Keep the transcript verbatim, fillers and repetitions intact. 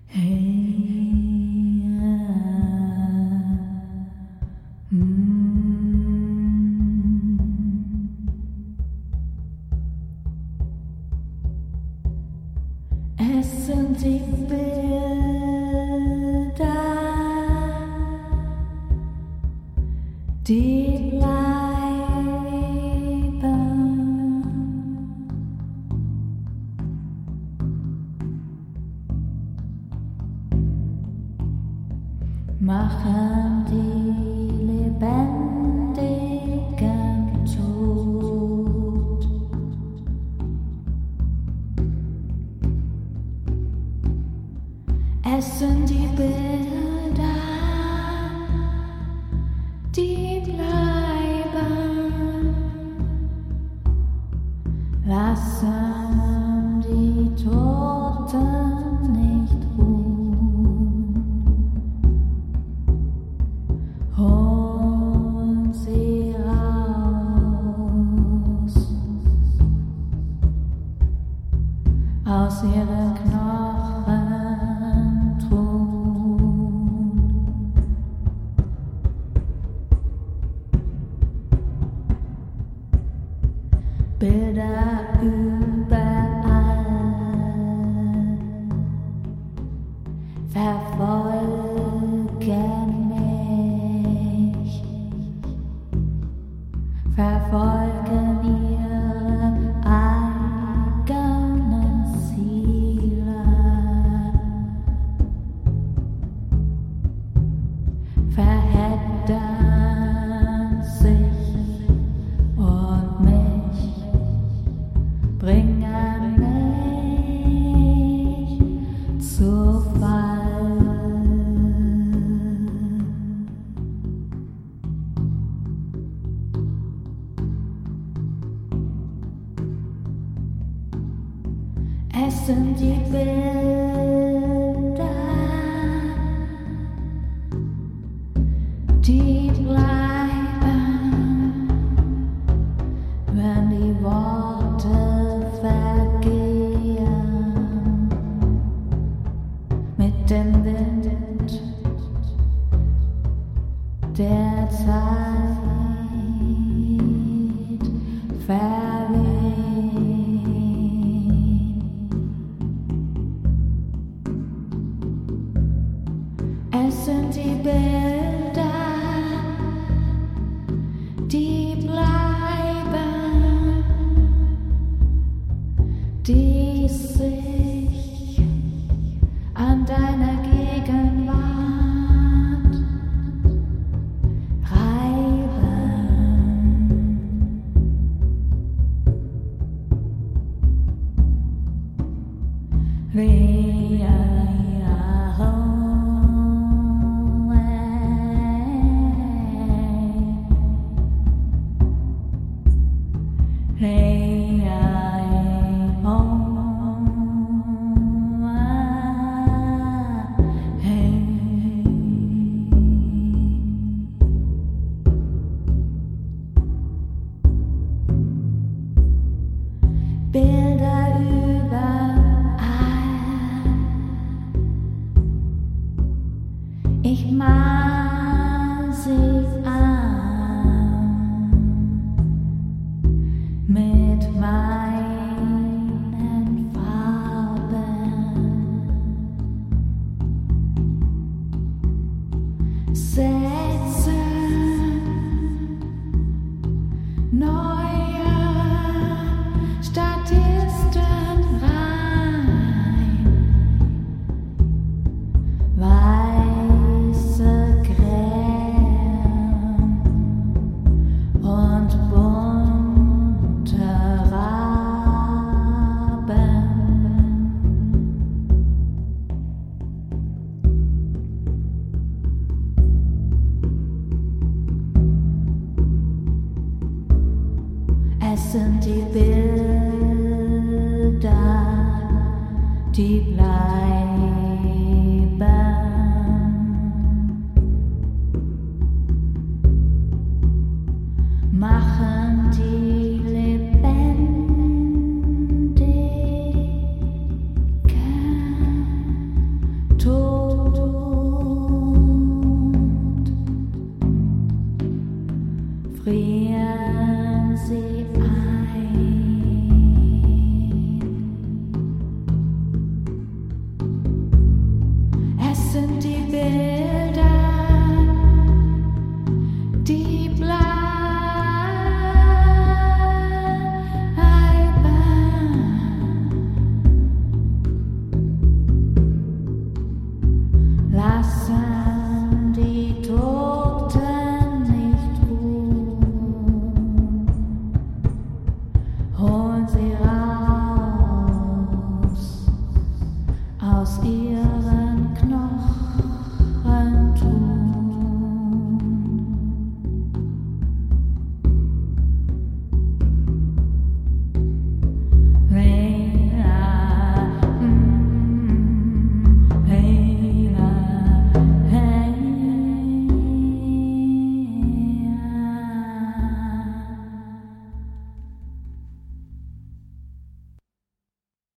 Es sind die Bilder, die bleiben, machen die Lebendigen tot. Es sind die Bilder, die bleiben, lassen die Toten nicht ruhen, holen sie raus aus ihren Knochen. Bilder überall verfolgen mich, verfolgen ihre eigenen Ziele, verheddern sich und mich, bringen mich zu Fall. Es sind die Bilder, die bleiben, wenn die Worte vergehen, mit dem Wind der Zeit verweht. Es sind die Bilder, die bleiben, die sich an deiner Gegenwart reiben. We are home. Hey, I'm home. Hey. Bilder überall. Ich mal sie an mit meinen Farben, setze neue Statisten rein, weiße Krähen und bunte Raben. Es sind die Bilder, die bleiben.